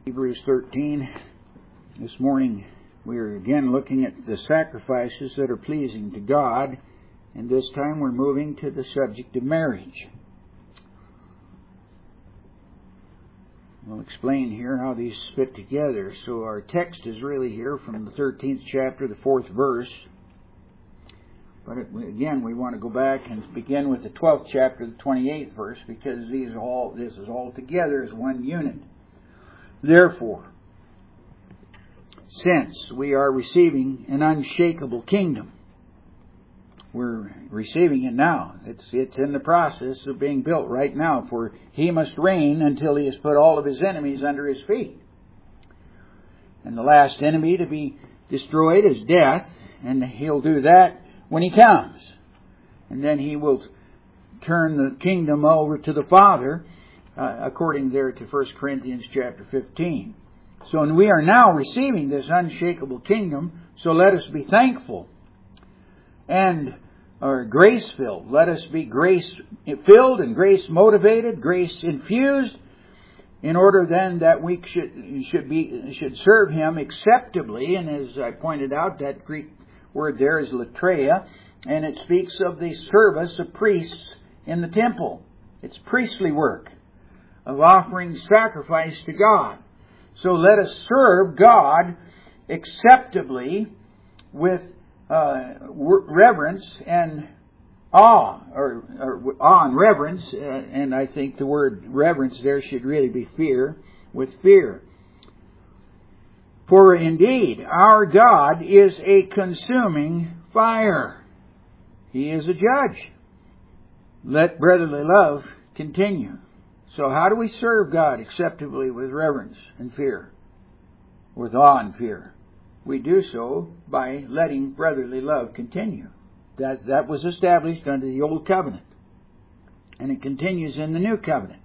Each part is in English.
Hebrews 13. This morning we are again looking at the sacrifices that are pleasing to God, and this time we're moving to the subject of marriage. We'll explain here how these fit together. So our text is really here from the 13th chapter, the 4th verse. But again, we want to go back and begin with the 12th chapter, the 28th verse, because this is all together as one unit. Therefore, since we are receiving an unshakable kingdom, we're receiving it now. It's in the process of being built right now, for He must reign until He has put all of His enemies under His feet. And the last enemy to be destroyed is death, and He'll do that when He comes. And then He will turn the kingdom over to the Father, according there to 1 Corinthians chapter 15. So we are now receiving this unshakable kingdom, so let us be thankful and grace-filled. Let us be grace-filled and grace-motivated, grace-infused, in order then that we should serve Him acceptably. And as I pointed out, that Greek word there is latreia, and it speaks of the service of priests in the temple. It's priestly work of offering sacrifice to God. So let us serve God acceptably with reverence and awe, or awe and reverence, and I think the word reverence there should really be fear, with fear. For indeed, our God is a consuming fire. He is a judge. Let brotherly love continue. So how do we serve God acceptably with reverence and fear? With awe and fear. We do so by letting brotherly love continue. That was established under the Old Covenant. And it continues in the New Covenant.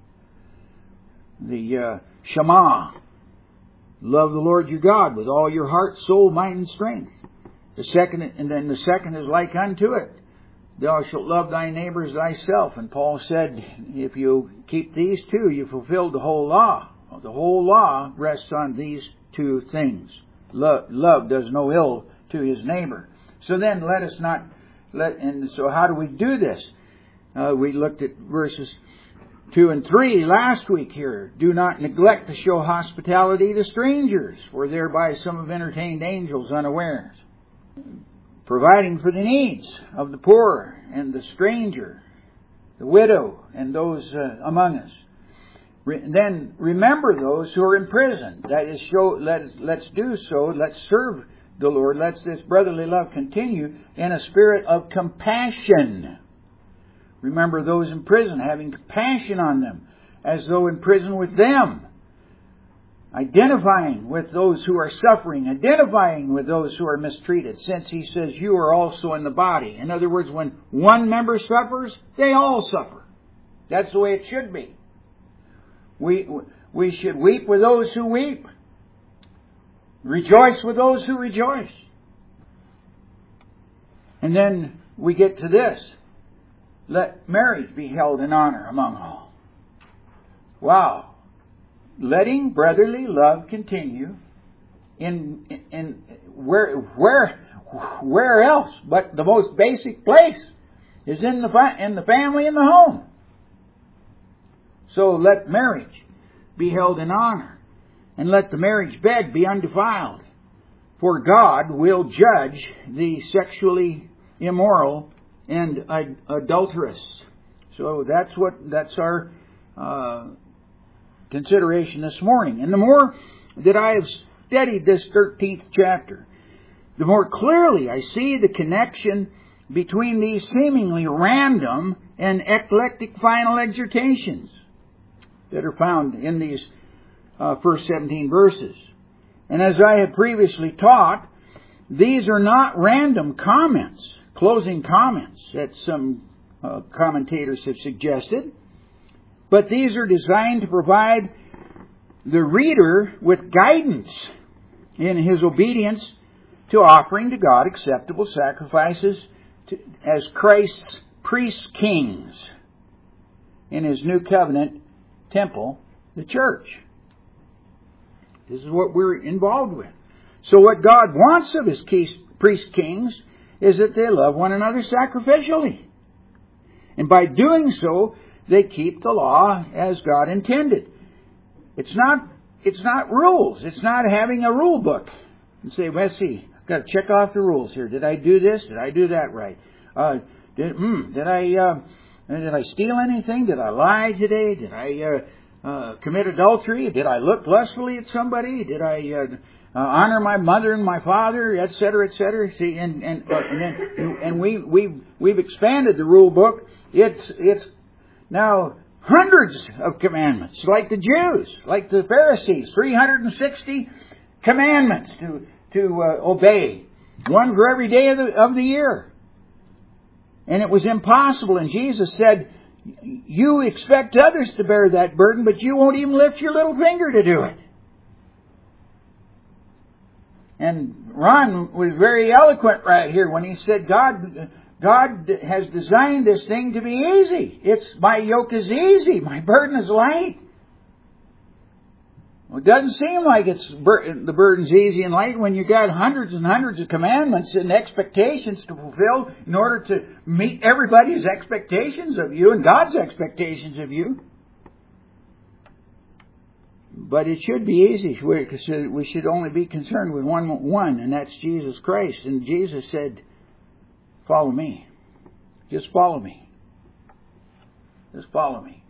The Shema. Love the Lord your God with all your heart, soul, mind, and strength. The second is like unto it. Thou shalt love thy neighbor as thyself. And Paul said, if you keep these two, you fulfilled the whole law. The whole law rests on these two things. Love does no ill to his neighbor. So then so how do we do this? We looked at verses 2 and 3 last week here. Do not neglect to show hospitality to strangers, for thereby some have entertained angels unawares. Providing for the needs of the poor and the stranger, the widow, and those among us. Then remember those who are in prison. That is, let's do so. Let's serve the Lord. Let's this brotherly love continue in a spirit of compassion. Remember those in prison, having compassion on them, as though in prison with them. Identifying with those who are suffering, identifying with those who are mistreated, since He says you are also in the body. In other words, when one member suffers, they all suffer. That's the way it should be. We should weep with those who weep. Rejoice with those who rejoice. And then we get to this. Let marriage be held in honor among all. Wow. Letting brotherly love continue in where else but the most basic place is in the family and the home. So let marriage be held in honor, and let the marriage bed be undefiled, for God will judge the sexually immoral and adulterous. So that's our consideration this morning. And the more that I have studied this 13th chapter, the more clearly I see the connection between these seemingly random and eclectic final exhortations that are found in these first 17 verses. And as I have previously taught, these are not random comments, closing comments that some commentators have suggested, but these are designed to provide the reader with guidance in his obedience to offering to God acceptable sacrifices as Christ's priest kings in His new covenant temple, the church. This is what we're involved with. So what God wants of His priest kings is that they love one another sacrificially. And by doing so, they keep the law as God intended. It's not rules. It's not having a rule book. And say, well, see, I've got to check off the rules here. Did I do this? Did I do that right? Did I steal anything? Did I lie today? Did I commit adultery? Did I look lustfully at somebody? Did I honor my mother and my father, etc., etc.? See, and we've expanded the rule book. It's now hundreds of commandments, like the Jews, like the Pharisees, 360 commandments to obey, one for every day of the year. And it was impossible. And Jesus said, you expect others to bear that burden, but you won't even lift your little finger to do it. And Ron was very eloquent right here when he said God has designed this thing to be easy. My yoke is easy, my burden is light. Well, it doesn't seem like the burden's easy and light when you've got hundreds and hundreds of commandments and expectations to fulfill in order to meet everybody's expectations of you and God's expectations of you. But it should be easy. We should only be concerned with one, and that's Jesus Christ. And Jesus said, follow me. Just follow me. Just follow me.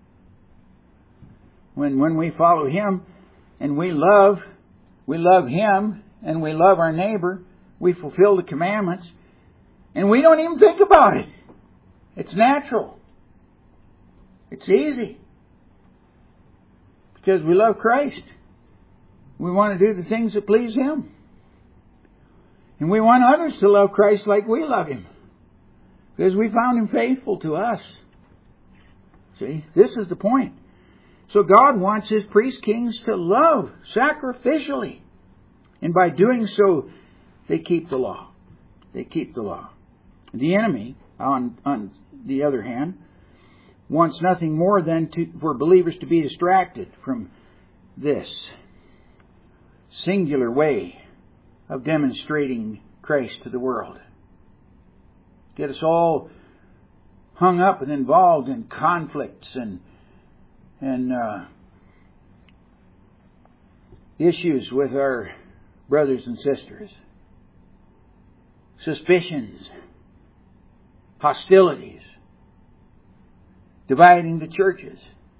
When we follow Him and we love Him and we love our neighbor, we fulfill the commandments, and we don't even think about it. It's natural. It's easy. Because we love Christ. We want to do the things that please Him. And we want others to love Christ like we love Him. Because we found Him faithful to us. See, this is the point. So God wants His priest kings to love sacrificially. And by doing so, they keep the law. They keep the law. The enemy, on the other hand, wants nothing more than for believers to be distracted from this singular way of demonstrating Christ to the world. Get us all hung up and involved in conflicts and issues with our brothers and sisters, suspicions, hostilities, dividing the churches,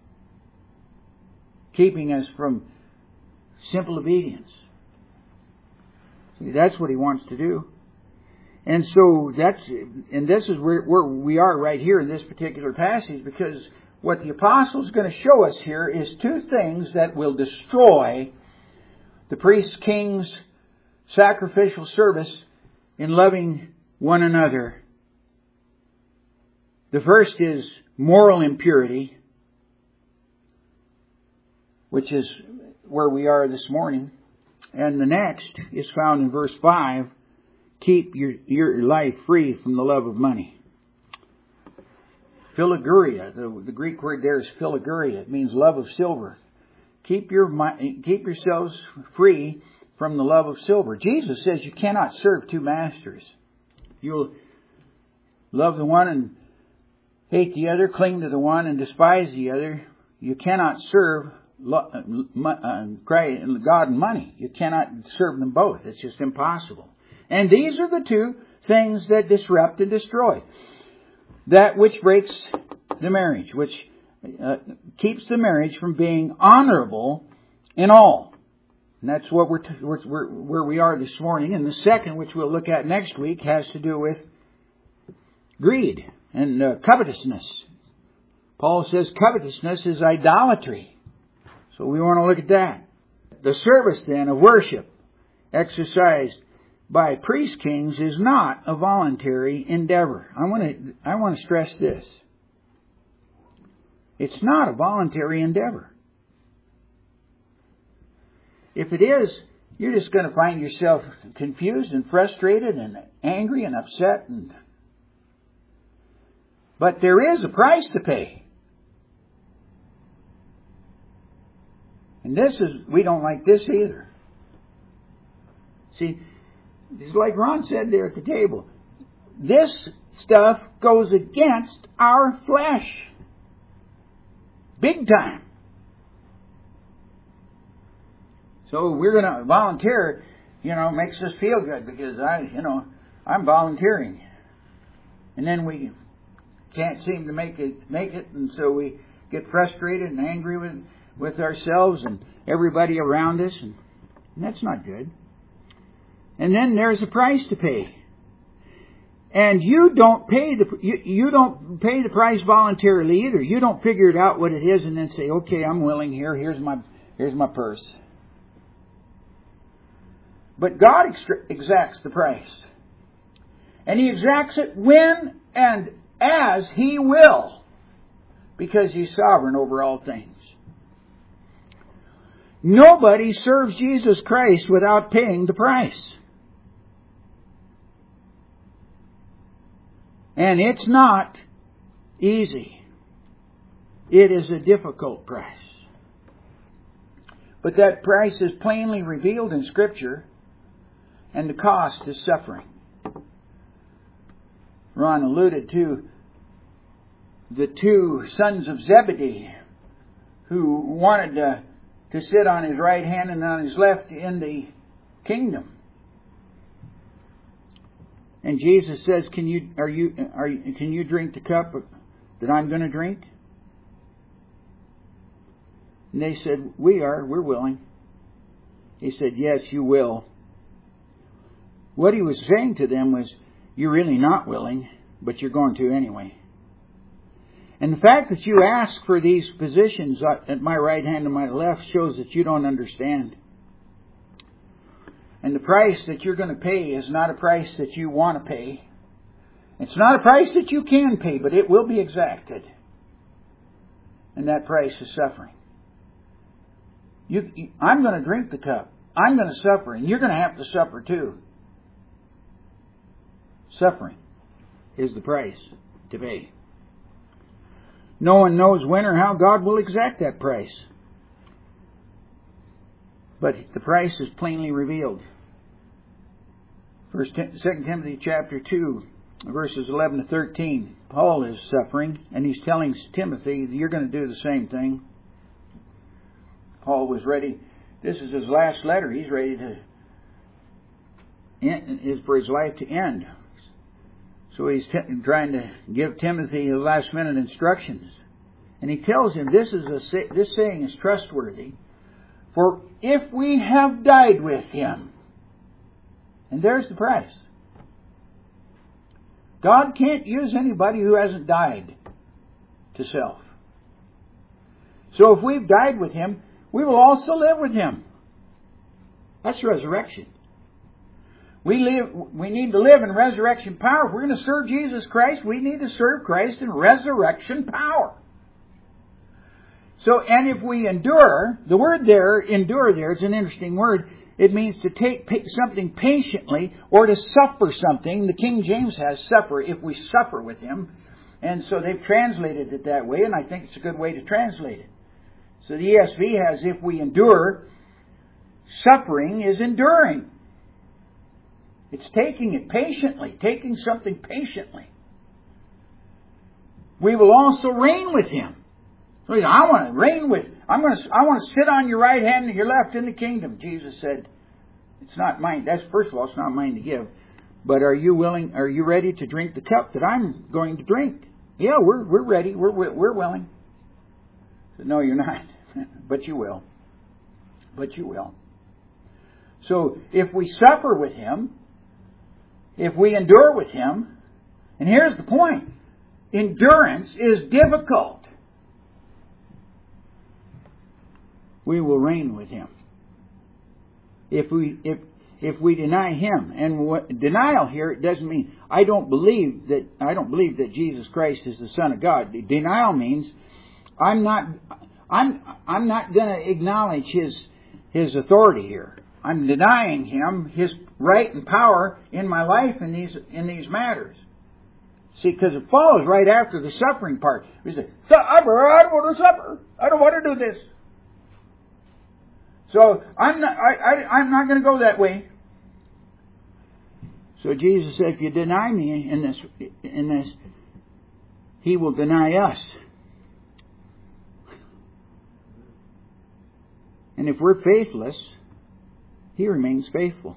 keeping us from simple obedience. See, that's what he wants to do. And so this is where we are right here in this particular passage, because what the apostle is going to show us here is two things that will destroy the priest king's sacrificial service in loving one another. The first is moral impurity, which is where we are this morning. And the next is found in verse 5. Keep your life free from the love of money. Philauguria, the Greek word there is philauguria. It means love of silver. Keep yourselves free from the love of silver. Jesus says you cannot serve two masters. You'll love the one and hate the other, cling to the one and despise the other. You cannot serve God and money. You cannot serve them both. It's just impossible. And these are the two things that disrupt and destroy. That which breaks the marriage, which keeps the marriage from being honorable in all. And that's what where we are this morning. And the second, which we'll look at next week, has to do with greed and covetousness. Paul says covetousness is idolatry. So we want to look at that. The service then of worship exercised by priest kings is not a voluntary endeavor. I want to stress this. It's not a voluntary endeavor. If it is, you're just going to find yourself confused and frustrated and angry and upset. But there is a price to pay. And we don't like this either. See, it's like Ron said there at the table. This stuff goes against our flesh. Big time. So we're going to volunteer, makes us feel good because I'm volunteering. And then we can't seem to make it, and so we get frustrated and angry with ourselves and everybody around us, and that's not good. And then there's a price to pay. And you don't pay the price voluntarily either. You don't figure it out what it is and then say, "Okay, I'm willing here. Here's my purse." But God exacts the price. And He exacts it when and as He will, because He's sovereign over all things. Nobody serves Jesus Christ without paying the price. And it's not easy. It is a difficult price. But that price is plainly revealed in Scripture, and the cost is suffering. Ron alluded to the two sons of Zebedee who wanted to sit on His right hand and on His left in the kingdom. And Jesus says, "Can you drink the cup that I'm going to drink?" And they said, we're willing. He said, "Yes, you will." What He was saying to them was, you're really not willing, but you're going to anyway. And the fact that you ask for these positions at my right hand and my left shows that you don't understand. And the price that you're going to pay is not a price that you want to pay. It's not a price that you can pay, but it will be exacted. And that price is suffering. I'm going to drink the cup. I'm going to suffer, and you're going to have to suffer too. Suffering is the price to pay. No one knows when or how God will exact that price. But the price is plainly revealed. 2 Timothy chapter 2, verses 11 to 13. Paul is suffering, and he's telling Timothy, you're going to do the same thing. Paul was ready. This is his last letter. He's ready for his life to end. So he's trying to give Timothy the last minute instructions. And he tells him this saying is trustworthy. For if we have died with Him, and there's the price. God can't use anybody who hasn't died to self. So if we've died with Him, we will also live with Him. That's resurrection. We need to live in resurrection power. If we're going to serve Jesus Christ, we need to serve Christ in resurrection power. So, and if we endure, the word there, endure there, it's an interesting word. It means to take something patiently or to suffer something. The King James has suffer, if we suffer with Him. And so they've translated it that way, and I think it's a good way to translate it. So the ESV has, if we endure, suffering is enduring. It's taking it patiently, taking something patiently. We will also reign with Him. So I want to reign with. I want to sit on your right hand and your left in the kingdom. Jesus said, "It's not mine." That's first of all, it's not mine to give. But are you willing? Are you ready to drink the cup that I'm going to drink? Yeah, we're ready. We're willing. I said, no, you're not, but you will. But you will. So if we suffer with Him, if we endure with Him, and here's the point: endurance is difficult. We will reign with Him. If we deny Him, and denial here, it doesn't mean I don't believe that Jesus Christ is the Son of God. Denial means I'm not going to acknowledge His authority here. I'm denying Him His right and power in my life in these matters. See, because it follows right after the suffering part. We say, I don't want to suffer. I don't want to do this. So I'm not going to go that way. So Jesus said, if you deny me in this, He will deny us. And if we're faithless, He remains faithful.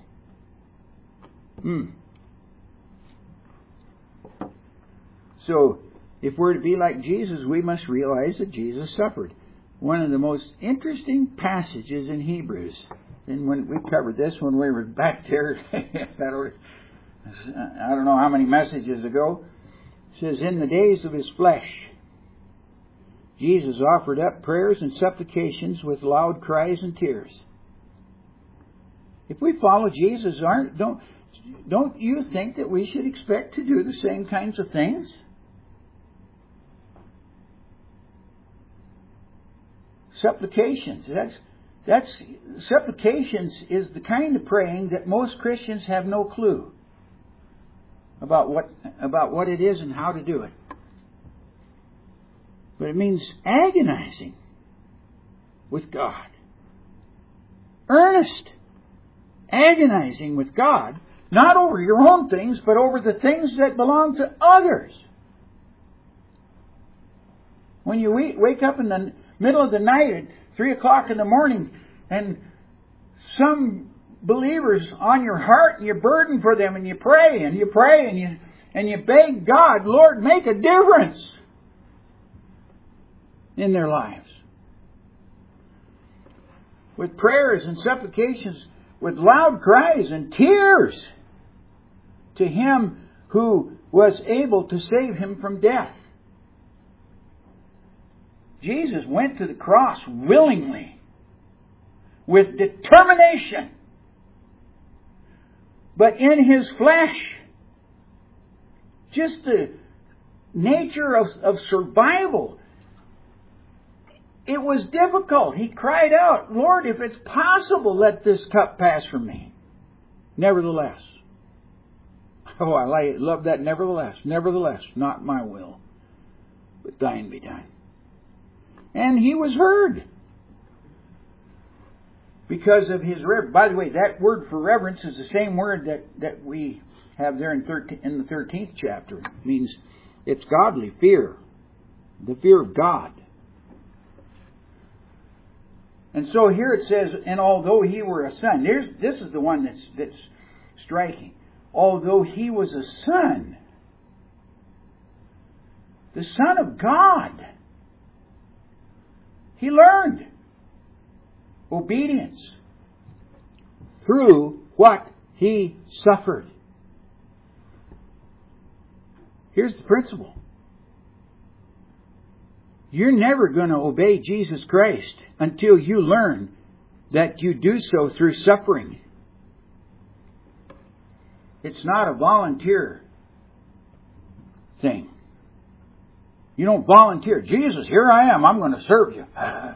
So, if we're to be like Jesus, we must realize that Jesus suffered. One of the most interesting passages in Hebrews, and when we covered this when we were back there, I don't know how many messages ago, it says, in the days of His flesh, Jesus offered up prayers and supplications with loud cries and tears. If we follow Jesus, don't you think that we should expect to do the same kinds of things? Supplications. That's supplications is the kind of praying that most Christians have no clue about what it is and how to do it. But it means agonizing with God. Earnest. Agonizing with God. Not over your own things, but over the things that belong to others. When you wake up in the middle of the night at 3 o'clock in the morning and some believers on your heart and you burden for them and you pray and you beg God, Lord, make a difference in their lives. With prayers and supplications, with loud cries and tears to Him who was able to save him from death. Jesus went to the cross willingly, with determination. But in His flesh, just the nature of survival, it was difficult. He cried out, Lord, if it's possible, let this cup pass from me. Nevertheless. Oh, I love that nevertheless. Nevertheless, not my will, but thine be done. And He was heard. Because of His reverence. By the way, that word for reverence is the same word that we have there in the 13th chapter. It means it's godly fear. The fear of God. And so here it says, and although He were a son. This is the one that's striking. Although He was a son. The Son of God. He learned obedience through what He suffered. Here's the principle. You're never going to obey Jesus Christ until you learn that you do so through suffering. It's not a volunteer thing. You don't volunteer. Jesus, here I am. I'm going to serve you.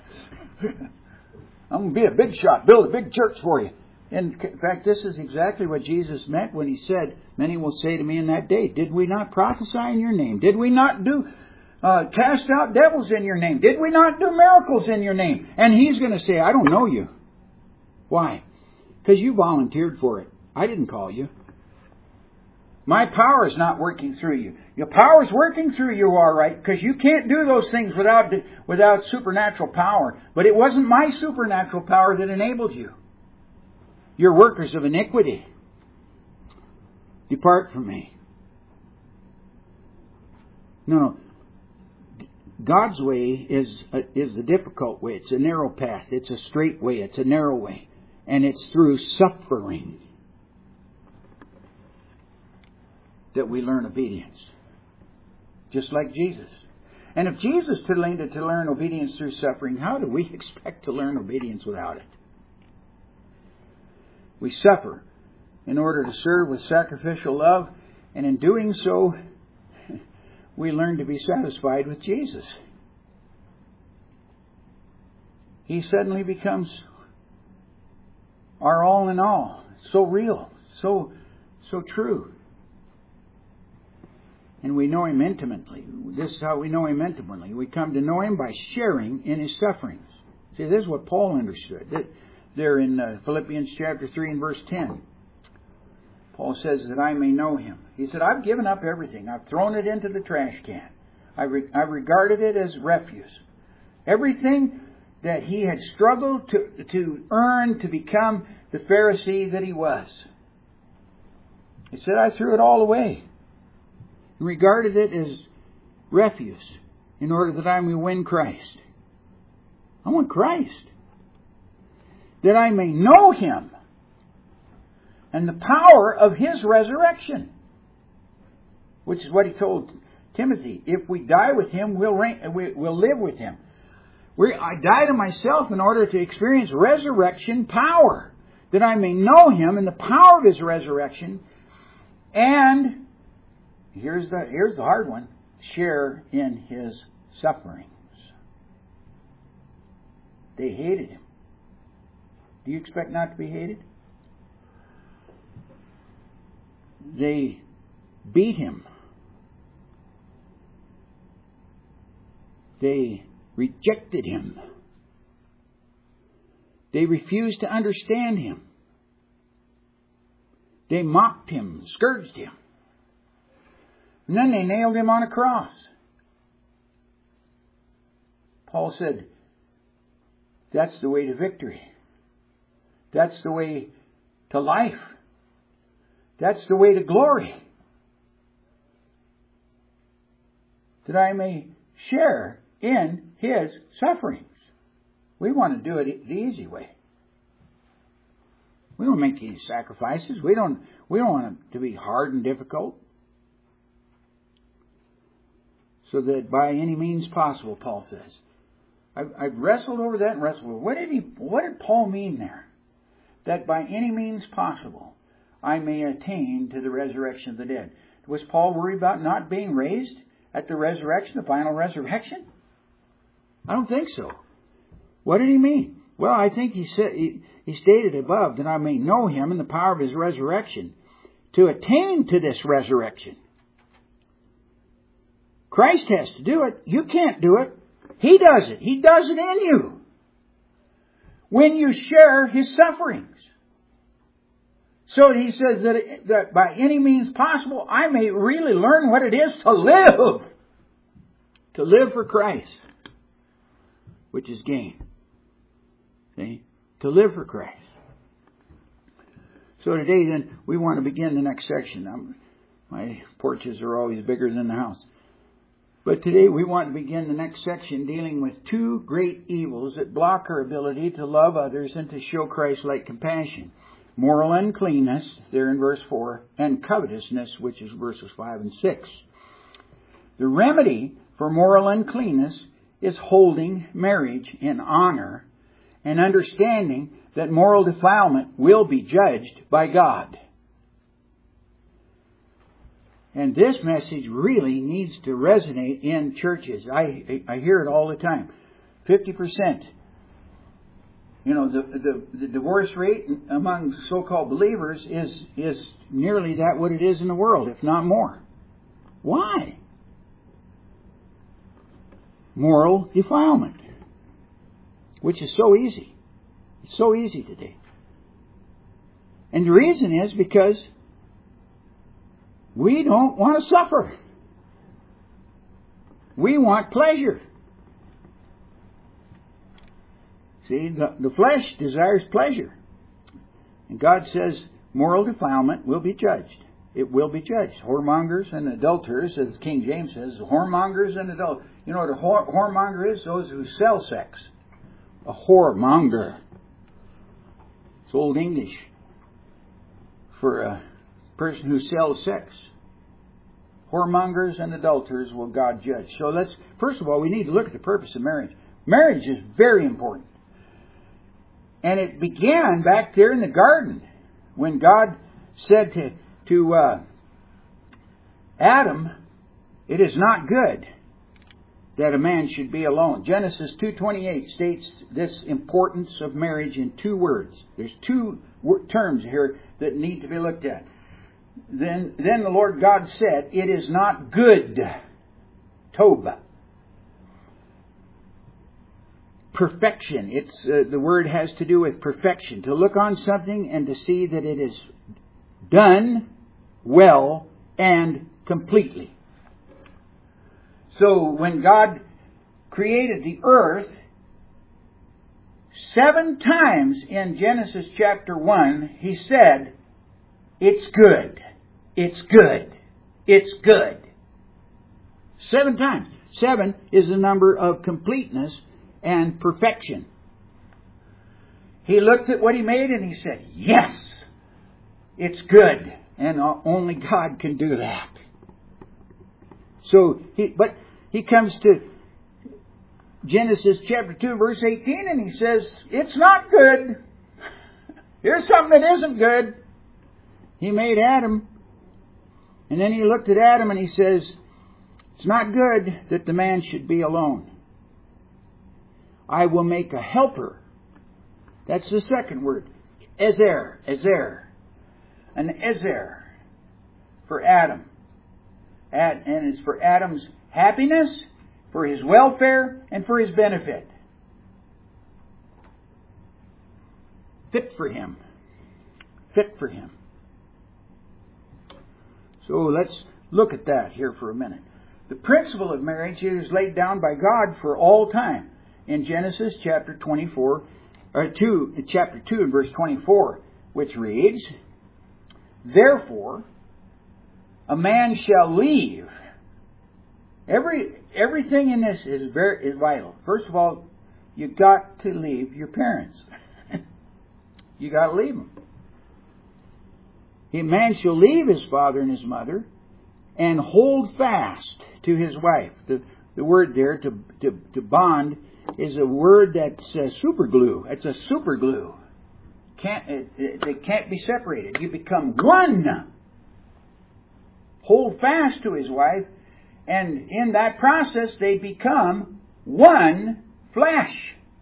I'm going to be a big shot. Build a big church for you. In fact, this is exactly what Jesus meant when He said, many will say to me in that day, did we not prophesy in your name? Did we not cast out devils in your name? Did we not do miracles in your name? And He's going to say, I don't know you. Why? Because you volunteered for it. I didn't call you. My power is not working through you. Your power is working through you, all right, because you can't do those things without supernatural power. But it wasn't my supernatural power that enabled you. You're workers of iniquity. Depart from me. No. God's way is the difficult way. It's a narrow path. It's a straight way. It's a narrow way. And it's through suffering that we learn obedience. Just like Jesus. And if Jesus could learn obedience through suffering, how do we expect to learn obedience without it? We suffer in order to serve with sacrificial love, and in doing so, we learn to be satisfied with Jesus. He suddenly becomes our all in all. So real, so true. And we know Him intimately. This is how we know Him intimately. We come to know Him by sharing in His sufferings. See, this is what Paul understood. There in Philippians chapter 3 and verse 10. Paul says that I may know Him. He said, I've given up everything. I've thrown it into the trash can. I've regarded it as refuse. Everything that he had struggled to earn to become the Pharisee that he was. He said, I threw it all away and regarded it as refuse in order that I may win Christ. I want Christ. That I may know Him and the power of His resurrection. Which is what he told Timothy. If we die with Him, we'll live with Him. I die to myself in order to experience resurrection power. That I may know Him and the power of His resurrection. And, here's the hard one, share in His sufferings. They hated Him. Do you expect not to be hated? They beat Him. They rejected Him. They refused to understand Him. They mocked Him, scourged Him. And then they nailed Him on a cross. Paul said, that's the way to victory. That's the way to life. That's the way to glory. That I may share in His sufferings. We want to do it the easy way. We don't make any sacrifices. We don't want it to be hard and difficult. So that by any means possible, Paul says. I've wrestled over that and wrestled over it. What did Paul mean there? That by any means possible, I may attain to the resurrection of the dead. Was Paul worried about not being raised at the resurrection, the final resurrection? I don't think so. What did he mean? Well, I think he stated above that I may know Him and the power of His resurrection to attain to this resurrection. Christ has to do it. You can't do it. He does it. He does it in you. When you share His sufferings. So he says that by any means possible, I may really learn what it is to live. To live for Christ. Which is gain. See? To live for Christ. So today then, we want to begin the next section. My porches are always bigger than the house. But today we want to begin the next section dealing with two great evils that block our ability to love others and to show Christ-like compassion. Moral uncleanness, there in verse 4, and covetousness, which is verses 5 and 6. The remedy for moral uncleanness is holding marriage in honor and understanding that moral defilement will be judged by God. And this message really needs to resonate in churches. I hear it all the time. 50%. You know, the divorce rate among so-called believers is nearly that what it is in the world, if not more. Why? Moral defilement. Which is so easy. It's so easy today. And the reason is because we don't want to suffer. We want pleasure. See, the flesh desires pleasure. And God says moral defilement will be judged. It will be judged. Whoremongers and adulterers, as King James says, whoremongers and adulterers. You know what a whoremonger is? Those who sell sex. A whoremonger. It's Old English for a person who sells sex. Whoremongers and adulterers will God judge. So first of all, we need to look at the purpose of marriage. Marriage is very important. And it began back there in the garden when God said to Adam, it is not good that a man should be alone. Genesis 2:28 states this importance of marriage in two words. There's two terms here that need to be looked at. Then the Lord God said, it is not good. Tov. Perfection. It's the word has to do with perfection. To look on something and to see that it is done well and completely. So when God created the earth, 7 times in Genesis chapter 1, He said, it's good, it's good, it's good. 7 times. 7 is the number of completeness and perfection. He looked at what He made and He said, yes, it's good. And only God can do that. So, He comes to Genesis chapter 2 verse 18 and He says, it's not good. Here's something that isn't good. He made Adam. And then He looked at Adam and He says, it's not good that the man should be alone. I will make a helper. That's the second word. Ezer. An Ezer for Adam. And it's for Adam's happiness, for his welfare, and for his benefit. Fit for him. Fit for him. So let's look at that here for a minute. The principle of marriage is laid down by God for all time. In Genesis chapter 24, chapter 2 and verse 24, which reads, therefore, a man shall leave. Everything in this is vital. First of all, you've got to leave your parents. You got to leave them. A man shall leave his father and his mother and hold fast to his wife. The word there, to bond, is a word that's super glue. It's a super glue. They can't be separated. You become one. Hold fast to his wife, and in that process they become one flesh.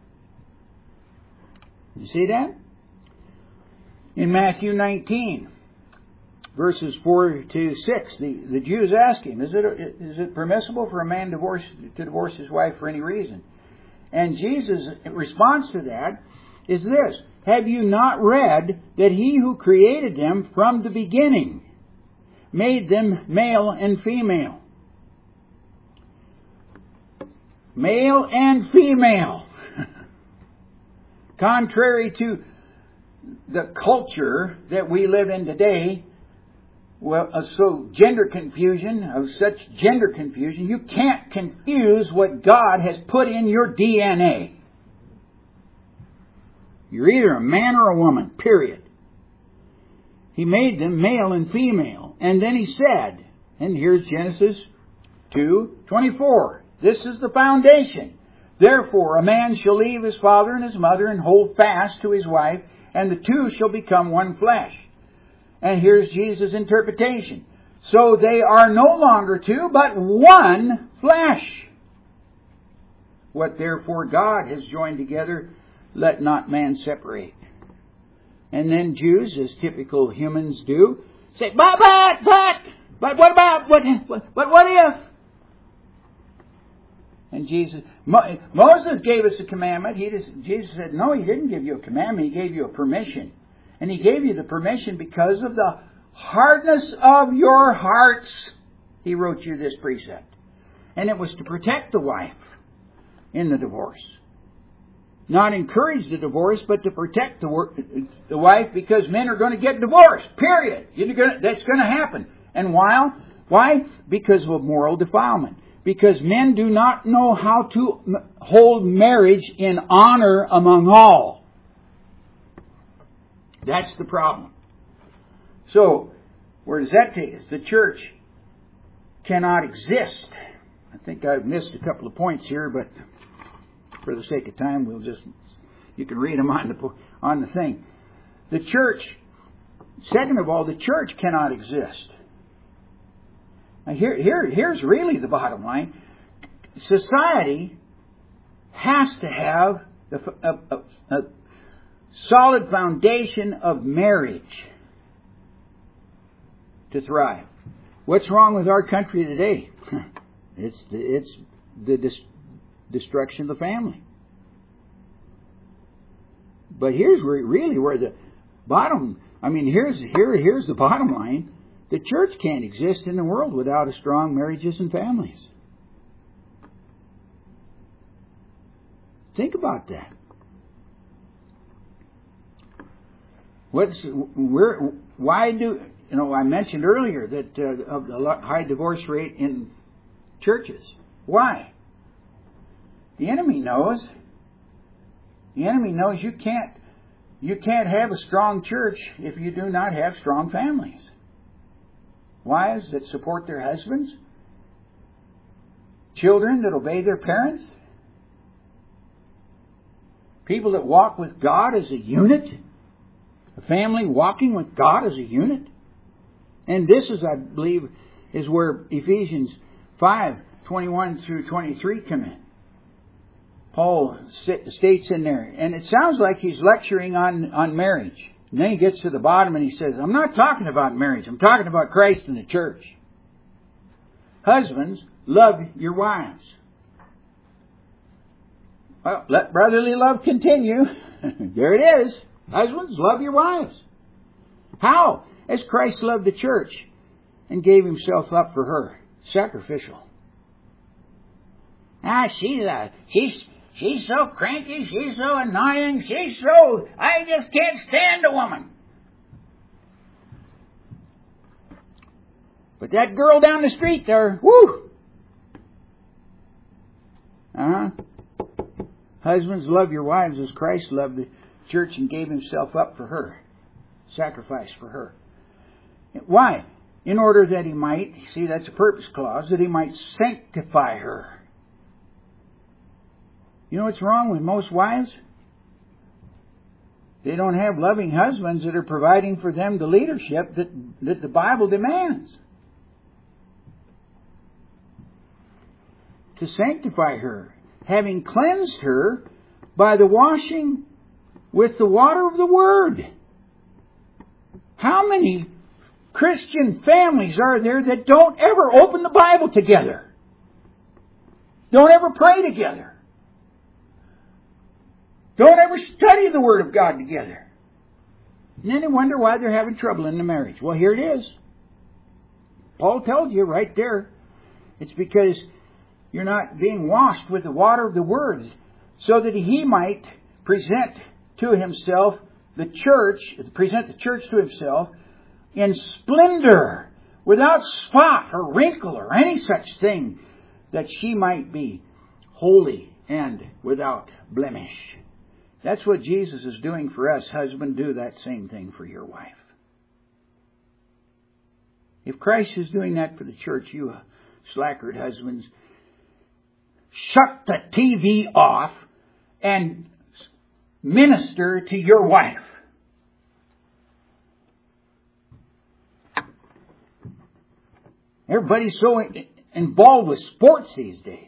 You see that? In Matthew 19, verses 4 to 6, the Jews ask Him, is it permissible for a man to divorce his wife for any reason? And Jesus' response to that is this, have you not read that He who created them from the beginning made them male and female? Male and female. Contrary to the culture that we live in today, such gender confusion, you can't confuse what God has put in your DNA. You're either a man or a woman, period. He made them male and female. And then He said, and here's Genesis 2:24. This is the foundation. Therefore, a man shall leave his father and his mother and hold fast to his wife, and the two shall become one flesh. And here's Jesus' interpretation. So they are no longer two, but one flesh. What therefore God has joined together, let not man separate. And then Jews, as typical humans do, say, but what about, what if? And Moses gave us a commandment. Jesus said, no, He didn't give you a commandment. He gave you a permission. And He gave you the permission because of the hardness of your hearts. He wrote you this precept. And it was to protect the wife in the divorce. Not encourage the divorce, but to protect the wife, because men are going to get divorced. Period. That's going to happen. And why? Because of moral defilement. Because men do not know how to hold marriage in honor among all. That's the problem. So, where does that take us? The church cannot exist. I think I've missed a couple of points here, but for the sake of time, you can read them on the thing. The church, second of all, the church cannot exist. Now here's really the bottom line. Society has to have a solid foundation of marriage to thrive. What's wrong with our country today? It's the destruction of the family. But here's where the bottom I mean, here's the bottom line. The church can't exist in the world without a strong marriages and families. Think about that. I mentioned earlier that of the high divorce rate in churches. Why? The enemy knows. The enemy knows you can't have a strong church if you do not have strong families. Wives that support their husbands. Children that obey their parents. People that walk with God as a unit. A family walking with God as a unit. And this is, I believe, is where Ephesians 5:21 through 23 come in. Paul states in there, and it sounds like he's lecturing on marriage. And then he gets to the bottom and he says, I'm not talking about marriage. I'm talking about Christ and the church. Husbands, love your wives. Well, let brotherly love continue. There it is. Husbands, love your wives. How? As Christ loved the church and gave himself up for her. Sacrificial. She's so cranky, she's so annoying, I just can't stand a woman. But that girl down the street there, whoo! Husbands, love your wives as Christ loved the church and gave himself up for her. Sacrifice for her. Why? In order that he might, see that's a purpose clause, that he might sanctify her. You know what's wrong with most wives? They don't have loving husbands that are providing for them the leadership that the Bible demands. To sanctify her, having cleansed her by the washing with the water of the Word. How many Christian families are there that don't ever open the Bible together? Don't ever pray together? Don't ever study the Word of God together? And then they wonder why they're having trouble in the marriage. Well, here it is. Paul tells you right there. It's because you're not being washed with the water of the Word, so that he might present to himself the church to himself in splendor, without spot or wrinkle or any such thing, that she might be holy and without blemish. That's what Jesus is doing for us. Husband, do that same thing for your wife. If Christ is doing that for the church, you slackard husbands, shut the TV off and minister to your wife. Everybody's so involved with sports these days.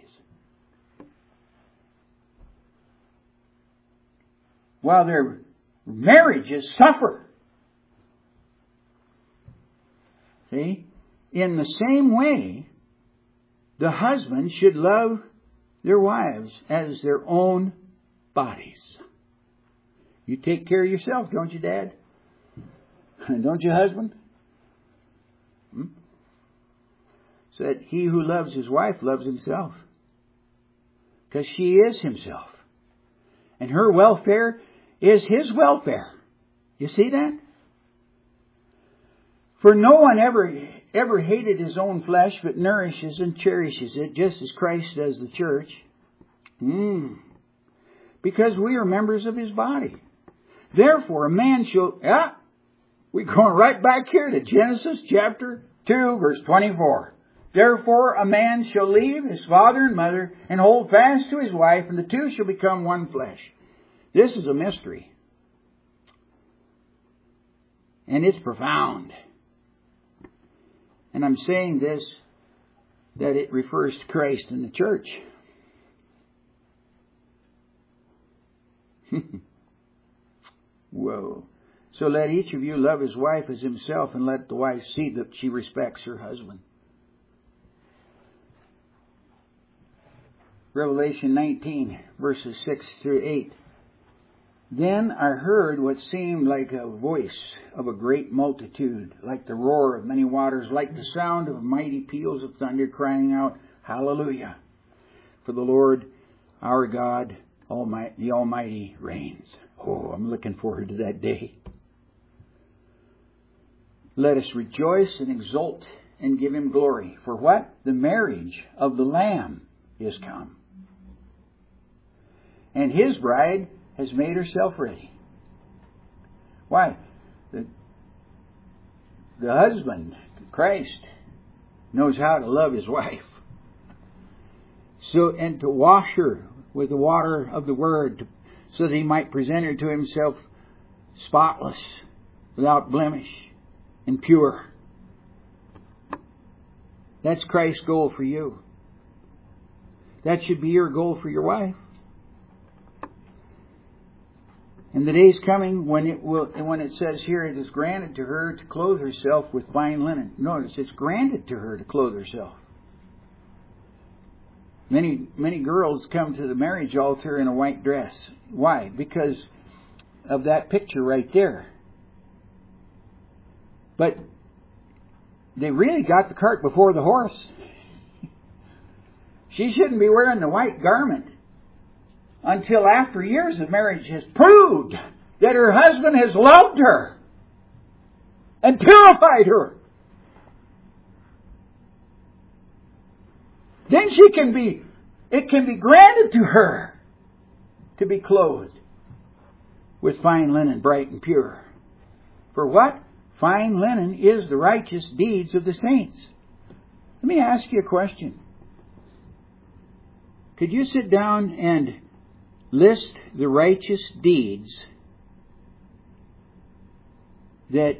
While their marriages suffer. See? In the same way, the husband should love their wives as their own bodies. You take care of yourself, don't you, Dad? Don't you, husband? So that he who loves his wife loves himself. Because she is himself. And her welfare is his welfare. You see that? For no one ever hated his own flesh, but nourishes and cherishes it, just as Christ does the church. Because we are members of his body. Therefore, a man shall... we're going right back here to Genesis chapter 2, verse 24. Therefore, a man shall leave his father and mother and hold fast to his wife, and the two shall become one flesh. This is a mystery. And it's profound. And I'm saying this, that it refers to Christ and the church. Whoa. So let each of you love his wife as himself, and let the wife see that she respects her husband. Revelation 19, verses 6 through 8. Then I heard what seemed like a voice of a great multitude, like the roar of many waters, like the sound of mighty peals of thunder, crying out, Hallelujah! For the Lord our God, the Almighty, reigns. Oh, I'm looking forward to that day. Let us rejoice and exult and give Him glory. For what? The marriage of the Lamb is come. And His bride has made herself ready. Why? The husband, Christ, knows how to love his wife. And to wash her with the water of the Word, so that He might present her to Himself spotless, without blemish, and pure. That's Christ's goal for you. That should be your goal for your wife. And the day's coming when it says here, it is granted to her to clothe herself with fine linen. Notice, it's granted to her to clothe herself. Many girls come to the marriage altar in a white dress. Why? Because of that picture right there. But they really got the cart before the horse. She shouldn't be wearing the white garment until after years of marriage has proved that her husband has loved her and purified her. Then it can be granted to her to be clothed with fine linen, bright and pure. For what? Fine linen is the righteous deeds of the saints. Let me ask you a question. Could you sit down and list the righteous deeds that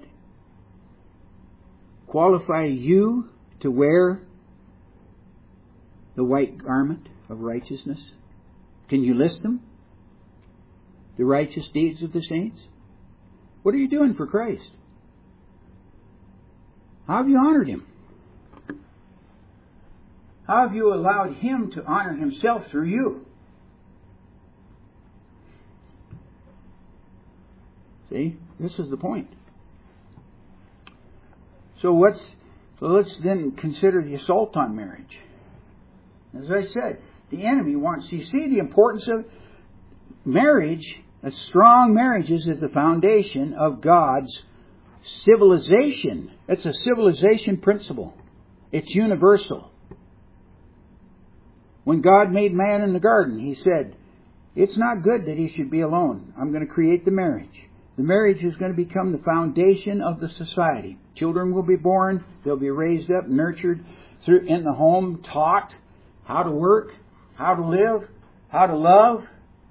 qualify you to wear the white garment of righteousness? Can you list them? The righteous deeds of the saints? What are you doing for Christ? How have you honored Him? How have you allowed Him to honor Himself through you? See, this is the point. So let's then consider the assault on marriage. As I said, the enemy wants, you see the importance of marriage. A strong marriages is the foundation of God's civilization. It's a civilization principle. It's universal. When God made man in the garden, He said, it's not good that he should be alone. I'm going to create the marriage. The marriage is going to become the foundation of the society. Children will be born. They'll be raised up, nurtured in the home, taught how to work, how to live, how to love.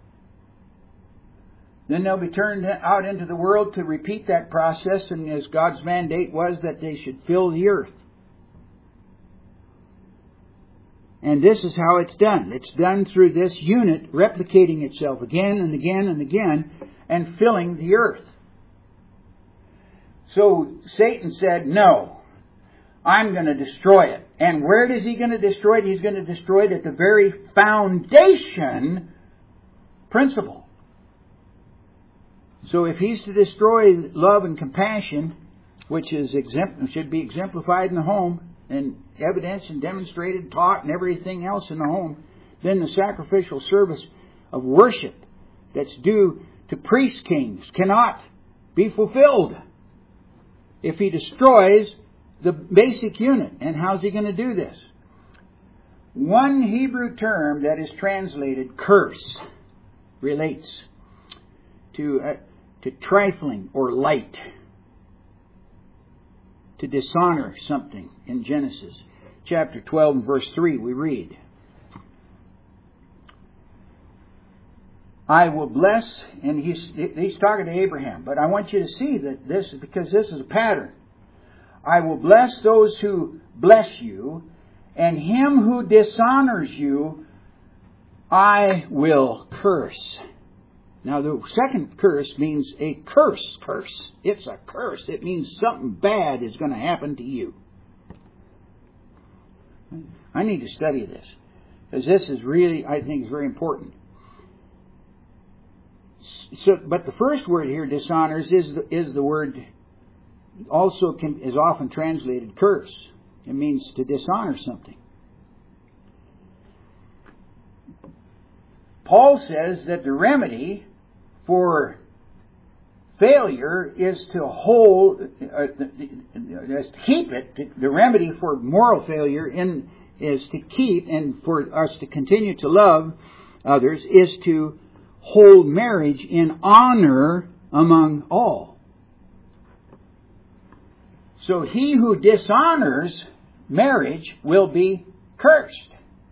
Then they'll be turned out into the world to repeat that process, and as God's mandate was that they should fill the earth. And this is how it's done. It's done through this unit replicating itself again and again and again and filling the earth. So Satan said, no, I'm going to destroy it. And where is he going to destroy it? He's going to destroy it at the very foundation principle. So if he's to destroy love and compassion, which should be exemplified in the home, and evidenced and demonstrated, taught, and everything else in the home, then the sacrificial service of worship that's due to priest kings cannot be fulfilled if he destroys the basic unit. And how's he going to do this? One Hebrew term that is translated curse relates to trifling or light, to dishonor something. In Genesis chapter 12 and verse 3 we read, I will bless, and he's talking to Abraham, but I want you to see that this is because this is a pattern. I will bless those who bless you, and him who dishonors you I will curse. Now the second curse means a curse. It's a curse. It means something bad is going to happen to you. I need to study this, because this is really, I think, is very important. But the first word here, dishonors, is the word also is often translated curse. It means to dishonor something. Paul says that the remedy for failure is to hold, is to keep it. The remedy for moral failure is to keep, and for us to continue to love others, is to hold marriage in honor among all. So he who dishonors marriage will be cursed.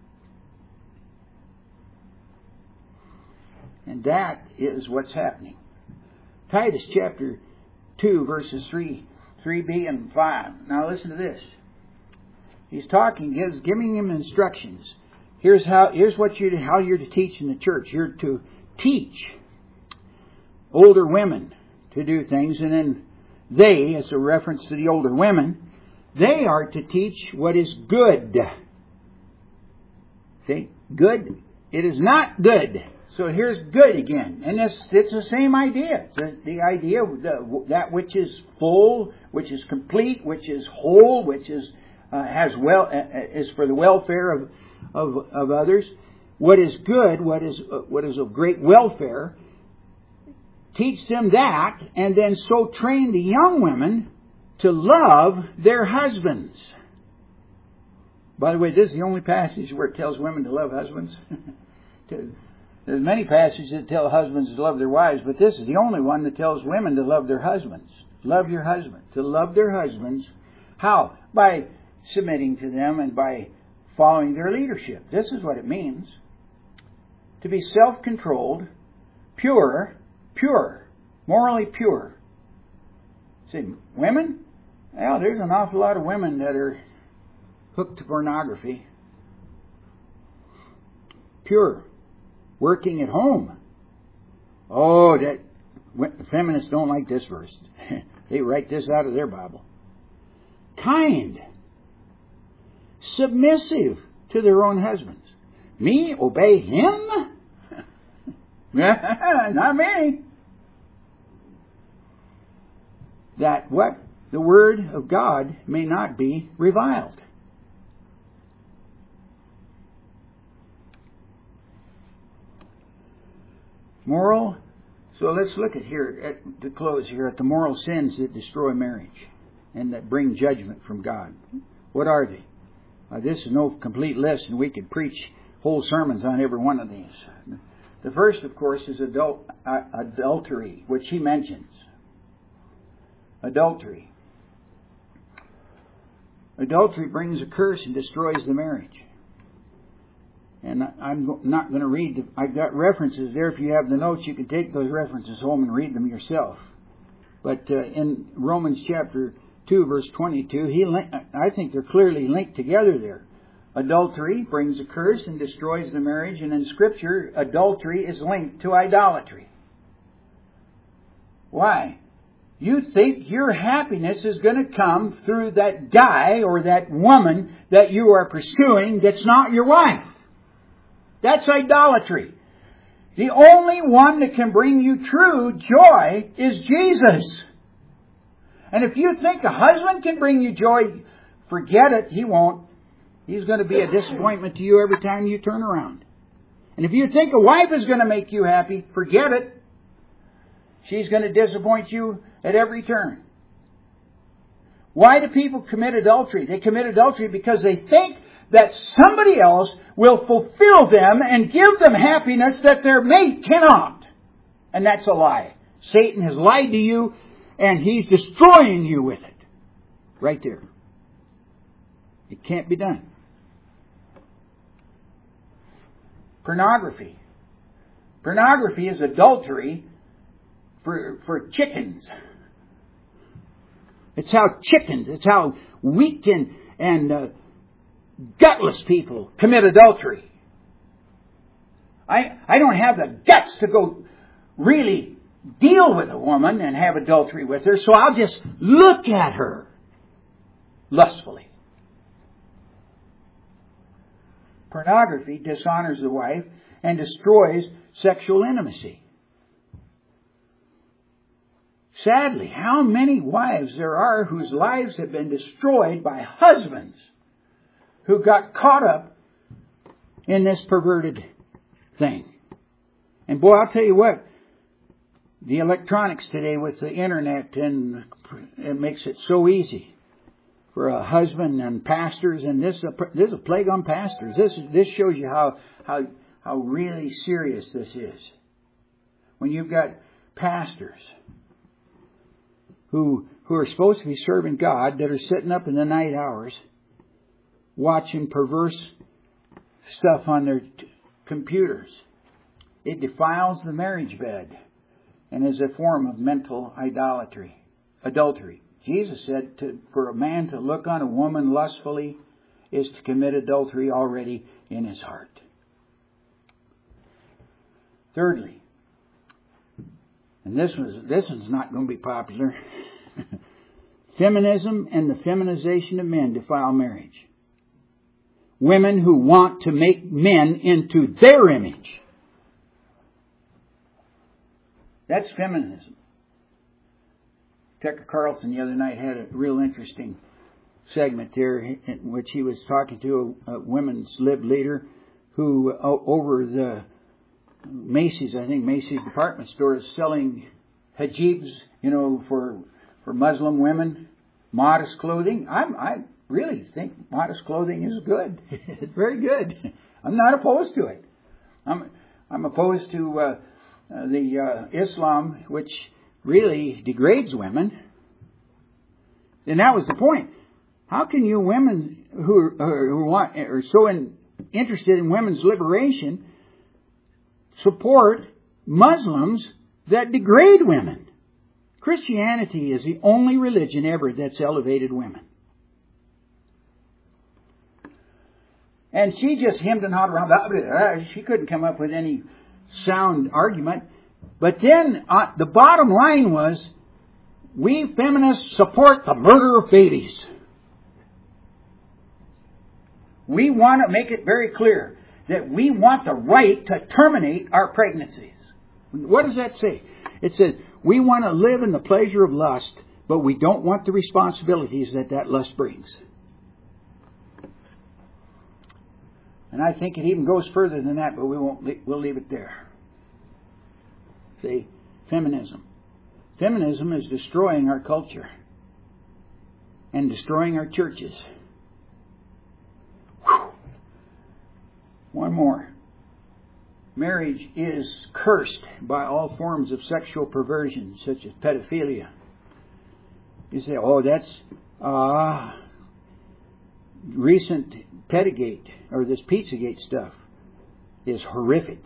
And that is what's happening. Titus chapter 2 verses 3b and 5. Now listen to this. He's talking, giving him instructions. Here's how you're to teach in the church. You're to teach older women to do things, and then they, as a reference to the older women, they are to teach what is good. See? Good. It is not good. So here's good again. And it's the same idea. It's the idea of that which is full, which is complete, which is whole, which is is for the welfare of others. What is good, what is of great welfare, teach them that, and then so train the young women to love their husbands. By the way, this is the only passage where it tells women to love husbands. There's many passages that tell husbands to love their wives, but this is the only one that tells women to love their husbands. Love your husband. To love their husbands. How? By submitting to them and by following their leadership. This is what it means. To be self-controlled, pure, morally pure. See, women? Well, there's an awful lot of women that are hooked to pornography. Pure. Working at home. Oh, that feminists don't like this verse. They write this out of their Bible. Kind. Submissive to their own husbands. Me? Obey him? Not me. That what? The word of God may not be reviled. Moral. So let's look at here, to close here, at the moral sins that destroy marriage and that bring judgment from God. What are they? This is no complete list, and we could preach whole sermons on every one of these. The first, of course, is adultery, which he mentions. Adultery. Adultery brings a curse and destroys the marriage. And I'm not going to read. I've got references there. If you have the notes, you can take those references home and read them yourself. But in Romans chapter 2, verse 22, I think they're clearly linked together there. Adultery brings a curse and destroys the marriage. And in Scripture, adultery is linked to idolatry. Why? You think your happiness is going to come through that guy or that woman that you are pursuing that's not your wife. That's idolatry. The only one that can bring you true joy is Jesus. And if you think a husband can bring you joy, forget it. He won't. He's going to be a disappointment to you every time you turn around. And if you think a wife is going to make you happy, forget it. She's going to disappoint you at every turn. Why do people commit adultery? They commit adultery because they think that somebody else will fulfill them and give them happiness that their mate cannot. And that's a lie. Satan has lied to you, and he's destroying you with it. Right there. It can't be done. Pornography. Pornography is adultery for chickens. It's how weak and gutless people commit adultery. I don't have the guts to go really deal with a woman and have adultery with her, so I'll just look at her lustfully. Pornography dishonors the wife and destroys sexual intimacy. Sadly, how many wives there are whose lives have been destroyed by husbands who got caught up in this perverted thing. And boy, I'll tell you what, the electronics today with the internet, and it makes it so easy for a husband and pastors, and this is a plague on pastors. This shows you how really serious this is. When you've got pastors who are supposed to be serving God, that are sitting up in the night hours watching perverse stuff on their computers. It defiles the marriage bed and is a form of mental adultery. Jesus said for a man to look on a woman lustfully is to commit adultery already in his heart. Thirdly, and this one's not going to be popular, feminism and the feminization of men defile marriage. Women who want to make men into their image. That's feminism. Tucker Carlson the other night had a real interesting segment there in which he was talking to a women's lib leader who over the Macy's department store is selling hijabs, for Muslim women, modest clothing. I really think modest clothing is good. It's very good. I'm not opposed to it. I'm opposed to the Islam, which really degrades women. And that was the point. How can you women who are so interested in women's liberation support Muslims that degrade women? Christianity is the only religion ever that's elevated women. And she just hemmed and hawed around. She couldn't come up with any sound argument. But then the bottom line was, we feminists support the murder of babies. We want to make it very clear that we want the right to terminate our pregnancies. What does that say? It says, we want to live in the pleasure of lust, but we don't want the responsibilities that lust brings. And I think it even goes further than that, but we'll leave it there. See, feminism. Feminism is destroying our culture and destroying our churches. Whew. One more. Marriage is cursed by all forms of sexual perversion, such as pedophilia. You say, that's recent Pedagate, or this Pizzagate stuff, is horrific.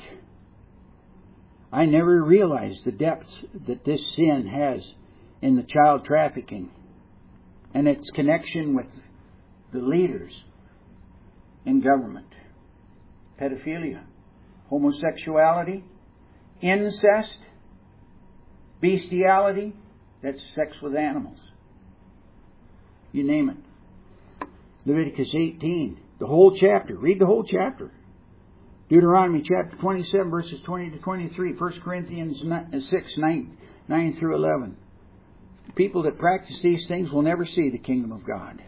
I never realized the depths that this sin has in the child trafficking and its connection with the leaders in government. Pedophilia, homosexuality, incest, bestiality, that's sex with animals. You name it. Leviticus 18, the whole chapter. Read the whole chapter. Deuteronomy chapter 27, verses 20 to 23. 1 Corinthians 6, 9 through 11. People that practice these things will never see the kingdom of God.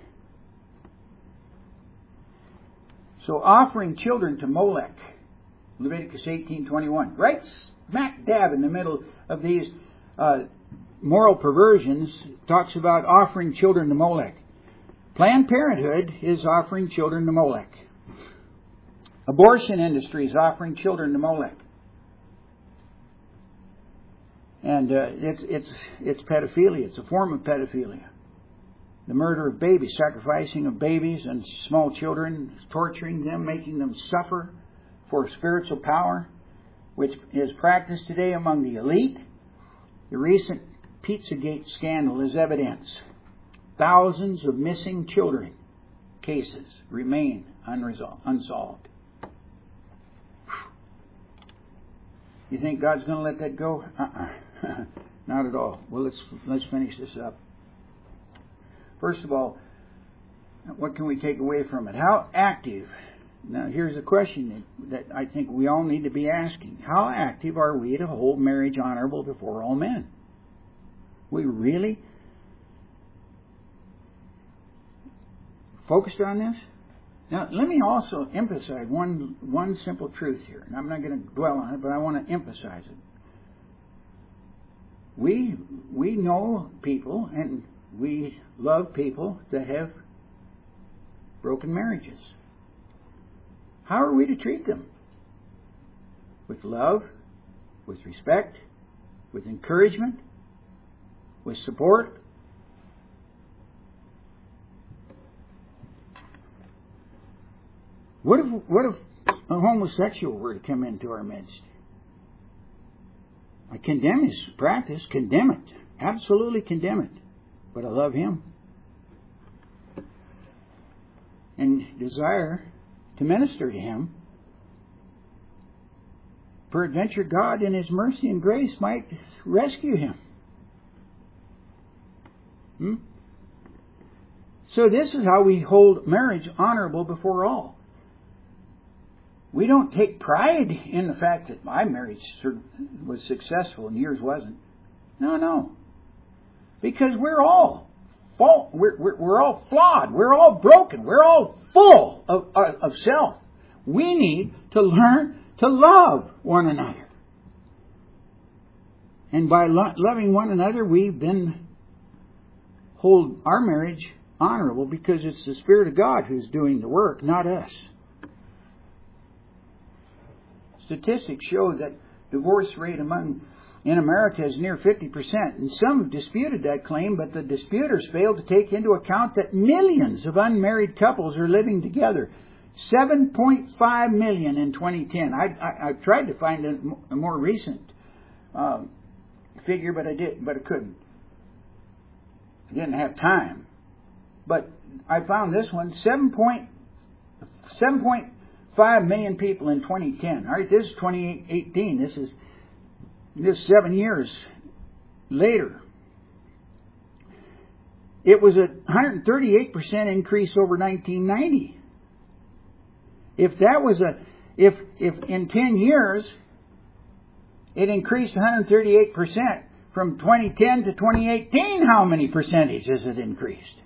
So offering children to Molech, Leviticus 18:21, right smack dab in the middle of these moral perversions, talks about offering children to Molech. Planned Parenthood is offering children to Molech. Abortion industry is offering children to Molech. And it's pedophilia. It's a form of pedophilia. The murder of babies, sacrificing of babies and small children, torturing them, making them suffer for spiritual power, which is practiced today among the elite. The recent Pizzagate scandal is evidence. Thousands of missing children cases remain unsolved. You think God's going to let that go? Not at all. Well, let's finish this up. First of all, what can we take away from it? How active? Now, here's a question that I think we all need to be asking. How active are we to hold marriage honorable before all men? We really focused on this? Now, let me also emphasize one simple truth here. And I'm not going to dwell on it, but I want to emphasize it. We know people, and we love people that have broken marriages. How are we to treat them? With love, with respect, with encouragement, with support. What if a homosexual were to come into our midst? I condemn his practice, condemn it, absolutely condemn it, but I love him and desire to minister to him. Peradventure God in His mercy and grace might rescue him. So this is how we hold marriage honorable before all. We don't take pride in the fact that my marriage was successful and yours wasn't. No. Because we're all we're all flawed. We're all broken. We're all full of self. We need to learn to love one another. And by loving one another, we then hold our marriage honorable because it's the Spirit of God who's doing the work, not us. Statistics show that divorce rate in America is near 50%, and some have disputed that claim, but the disputers failed to take into account that millions of unmarried couples are living together. 7.5 million in 2010. I tried to find a more recent figure, but I couldn't. I didn't have time. But I found this one: 7.5 million people in 2010. All right, this is 2018. This is 7 years later. It was a 138% increase over 1990. If in 10 years it increased 138% from 2010 to 2018, how many percentage has it increased?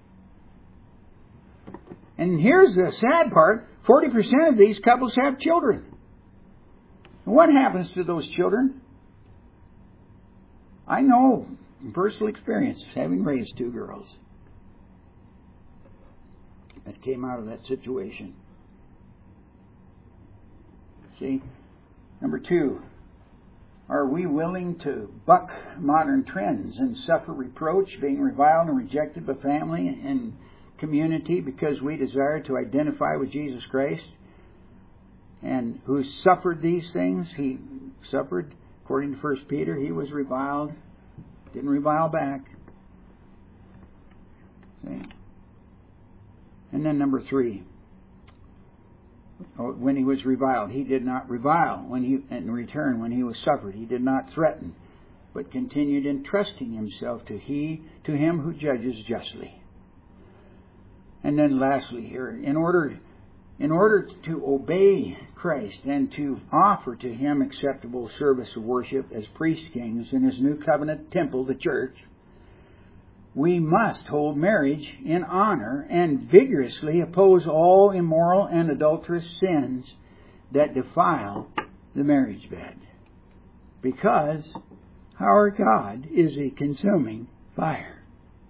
And here's the sad part: 40% of these couples have children. And what happens to those children? I know from personal experience, having raised 2 girls that came out of that situation. See, number 2, are we willing to buck modern trends and suffer reproach, being reviled and rejected by family and community because we desire to identify with Jesus Christ? And who suffered these things? He suffered, according to 1 Peter, he was reviled, didn't revile back. See? And then number 3. When he was reviled, he did not revile. In return, when he was suffered, he did not threaten, but continued entrusting himself to him who judges justly. And then lastly here, in order to obey Christ and to offer to Him acceptable service of worship as priest kings in His new covenant temple, the church, we must hold marriage in honor and vigorously oppose all immoral and adulterous sins that defile the marriage bed. Because our God is a consuming fire.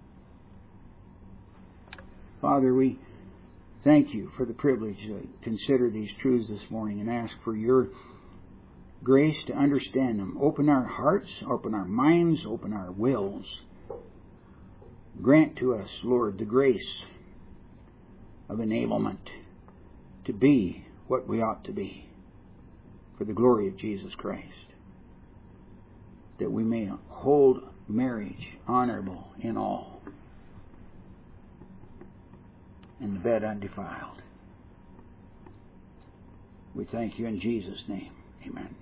Father, we thank You for the privilege to consider these truths this morning and ask for Your grace to understand them. Open our hearts, open our minds, open our wills. Grant to us, Lord, the grace of enablement to be what we ought to be for the glory of Jesus Christ, that we may hold marriage honorable in all, and the bed undefiled. We thank You in Jesus' name. Amen.